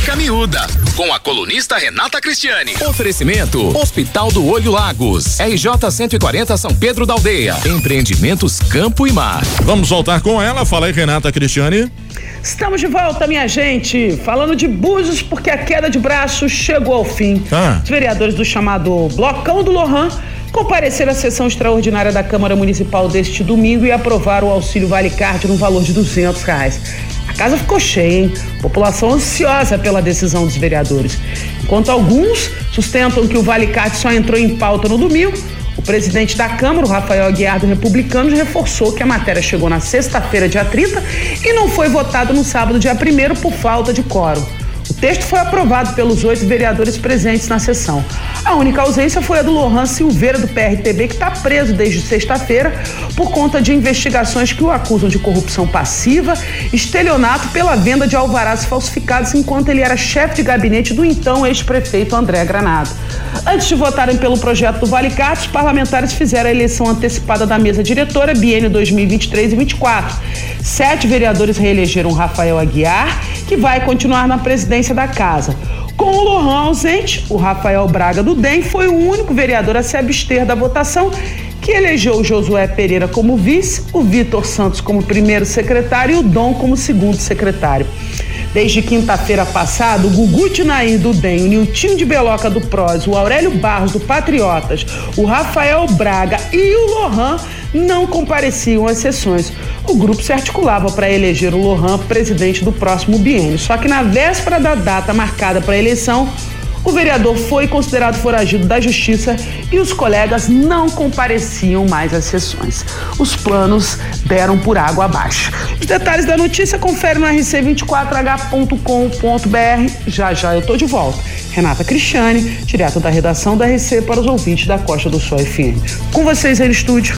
Boca Miúda, com a colunista Renata Cristiani. Oferecimento: Hospital do Olho Lagos, RJ 140 São Pedro da Aldeia, empreendimentos Campo e Mar. Vamos voltar com ela, fala aí, Renata Cristiani. Estamos de volta, minha gente, falando de Búzios, porque a queda de braço chegou ao fim. Os vereadores do chamado Blocão do Lohan compareceram à sessão extraordinária da Câmara Municipal deste domingo e aprovaram o auxílio Vale Card no valor de R$200. A casa ficou cheia, hein? População ansiosa pela decisão dos vereadores. Enquanto alguns sustentam que o Vale Card só entrou em pauta no domingo, o presidente da Câmara, o Rafael Aguiar, do Republicanos, reforçou que a matéria chegou na sexta-feira, dia 30, e não foi votada no sábado, dia 1º, por falta de quórum. O texto foi aprovado pelos 8 vereadores presentes na sessão. A única ausência foi a do Lohan Silveira, do PRTB, que está preso desde sexta-feira por conta de investigações que o acusam de corrupção passiva, estelionato pela venda de alvarás falsificados enquanto ele era chefe de gabinete do então ex-prefeito André Granado. Antes de votarem pelo projeto do Vale Card, os parlamentares fizeram a eleição antecipada da mesa diretora biênio 2023 e 2024. 7 vereadores reelegeram Rafael Aguiar, que vai continuar na presidência da casa. Com o Lohan ausente, o Rafael Braga do DEM foi o único vereador a se abster da votação, que elegeu o Josué Pereira como vice, o Vitor Santos como primeiro secretário e o Dom como segundo secretário. Desde quinta-feira passada, o Gugu Tinair do DEM, o Niltinho de Beloca do PROS, o Aurélio Barros do Patriotas, o Rafael Braga e o Lohan não compareciam às sessões. O grupo se articulava para eleger o Lohan presidente do próximo biênio. Só que na véspera da data marcada para a eleição, o vereador foi considerado foragido da justiça e os colegas não compareciam mais às sessões. Os planos deram por água abaixo. Os detalhes da notícia confere no rc24h.com.br. Já eu tô de volta. Renata Cristiani, direto da redação da RC para os ouvintes da Costa do Sol FM. Com vocês aí no estúdio.